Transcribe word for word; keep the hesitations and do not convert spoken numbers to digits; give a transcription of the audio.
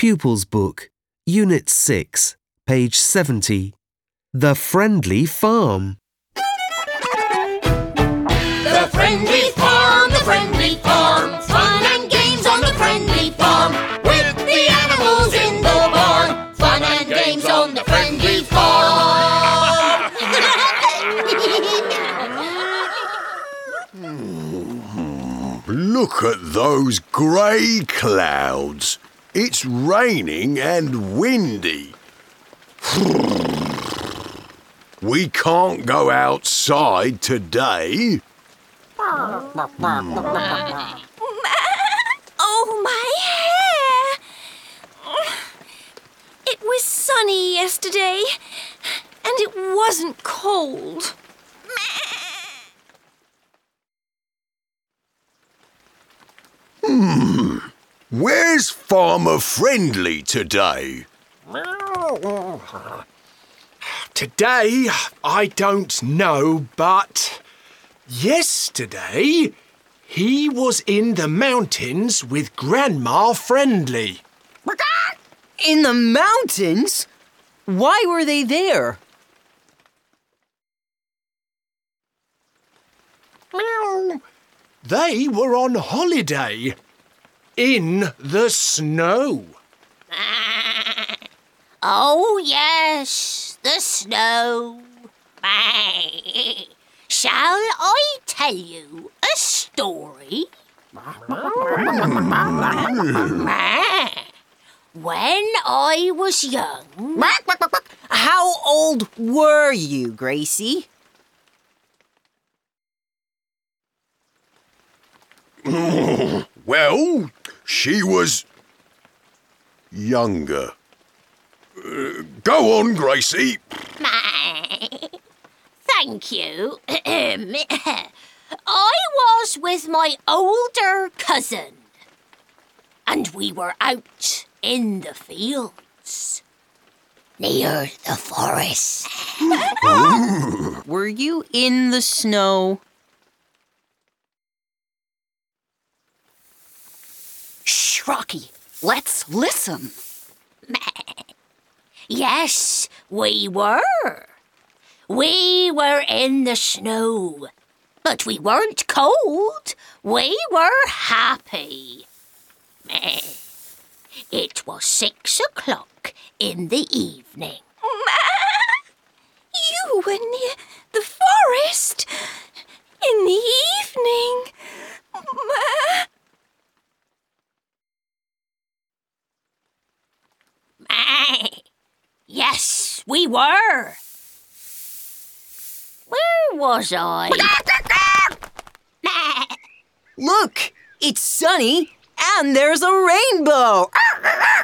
Pupils Book, Unit six, page seventy. The Friendly Farm. The Friendly Farm, the Friendly Farm. Fun and games on the Friendly Farm. With the animals in the barn. Fun and games on the Friendly Farm. Look at those grey clouds. It's raining and windy. We can't go outside today. Oh, my hair! It was sunny yesterday, and it wasn't cold. Hmm. Where's Farmer Friendly today? Today, I don't know, but yesterday he was in the mountains with Grandma Friendly. In the mountains? Why were they there? They were on holiday in the snow. Oh, yes, the snow. Shall I tell you a story? When I was young... How old were you, Gracie? Well, she was younger. Uh, go on, Gracie. Thank you. I was with my older cousin, and we were out in the fields near the forest. Were you in the snow? Shh, Rocky, let's listen. Yes, we were. We were in the snow, but we weren't cold. We were happy. It was six o'clock in the evening. You were near the forest in the evening. Yes, we were. Where was I? Look, it's sunny and there's a rainbow.